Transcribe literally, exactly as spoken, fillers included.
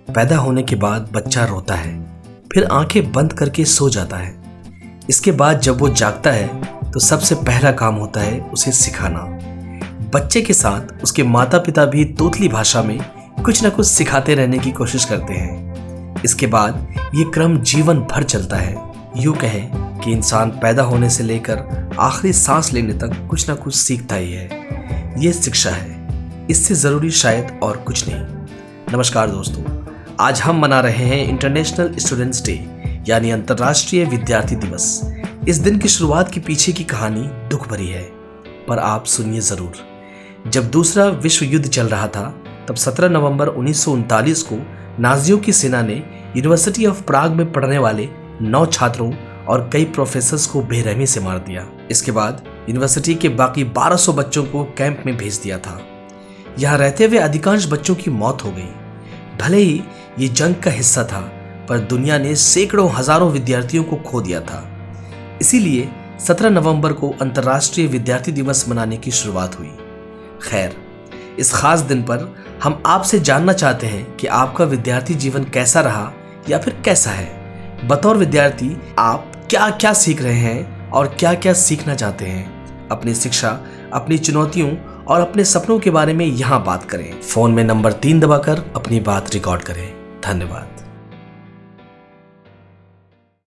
पैदा होने के बाद बच्चा रोता है, फिर आंखें बंद करके सो जाता है। इसके बाद जब वो जागता है तो सबसे पहला काम होता है उसे सिखाना। बच्चे के साथ उसके माता पिता भी तोतली भाषा में कुछ न कुछ सिखाते रहने की कोशिश करते हैं। इसके बाद ये क्रम जीवन भर चलता है। यूँ कहें कि इंसान पैदा होने से लेकर आखिरी सांस लेने तक कुछ न कुछ सीखता ही है। ये शिक्षा है, इससे ज़रूरी शायद और कुछ नहीं। नमस्कार दोस्तों, आज हम मना रहे हैं इंटरनेशनल स्टूडेंट्स डे यानी अंतर्राष्ट्रीय विद्यार्थी दिवस। इस दिन की शुरुआत के पीछे की कहानी दुख भरी है, पर आप सुनिए ज़रूर। जब दूसरा विश्व युद्ध चल रहा था तब सत्रह नवंबर उन्नीस सौ उनतालीस को नाजियों की सेना ने यूनिवर्सिटी ऑफ प्राग में पढ़ने वाले नौ छात्रों और कई प्रोफेसर्स को बेरहमी से मार दिया। इसके बाद यूनिवर्सिटी के बाकी बारह सौ बच्चों को कैंप में भेज दिया था। यहाँ रहते हुए अधिकांश बच्चों की मौत हो गई। भले ही ये जंग का हिस्सा था, पर दुनिया ने सैकड़ों हजारों विद्यार्थियों को खो दिया था। इसीलिए सत्रह नवंबर को अंतर्राष्ट्रीय विद्यार्थी दिवस मनाने की शुरुआत हुई। खैर, इस खास दिन पर हम आपसे जानना चाहते हैं कि आपका विद्यार्थी जीवन कैसा रहा या फिर कैसा है। बतौर विद्यार्थी आप क्या क्या सीख रहे हैं और क्या क्या सीखना चाहते हैं। अपनी शिक्षा, अपनी चुनौतियों और अपने सपनों के बारे में यहाँ बात करें। फोन में नंबर तीन दबाकर अपनी बात रिकॉर्ड करें। धन्यवाद।